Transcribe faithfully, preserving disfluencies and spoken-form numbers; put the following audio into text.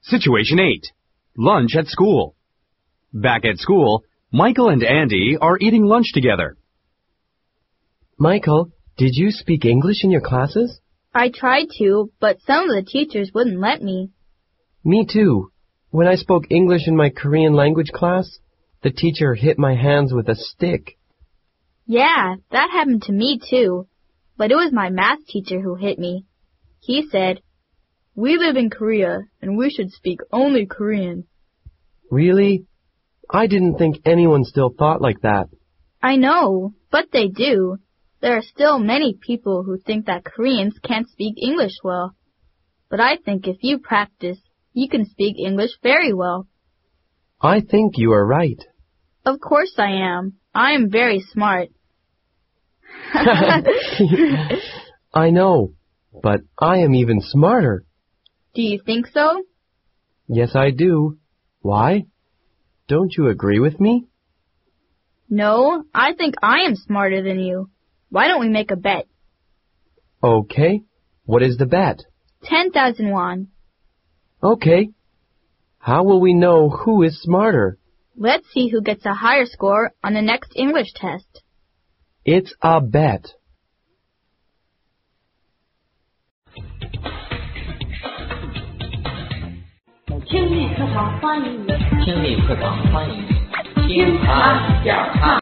Situation eight. Lunch at school. Back at school, Michael and Andy are eating lunch together. Michael, did you speak English in your classes? I tried to, but some of the teachers wouldn't let me. Me too. When I spoke English in my Korean language class, the teacher hit my hands with a stick. Yeah, that happened to me too, but it was my math teacher who hit me. He said, "We live in Korea, and we should speak only Korean." Really? I didn't think anyone still thought like that. I know, but they do. There are still many people who think that Koreans can't speak English well. But I think if you practice, you can speak English very well. I think you are right. Of course I am. I am very smart. I know, but I am even smarter. Do you think so? Yes, I do. Why? Don't you agree with me? No, I think I am smarter than you. Why don't we make a bet? Okay. What is the bet? Ten thousand won. Okay. How will we know who is smarter? Let's see who gets a higher score on the next English test. It's a bet. 听力课堂欢迎你， 听力课堂欢迎你，听啊讲啊。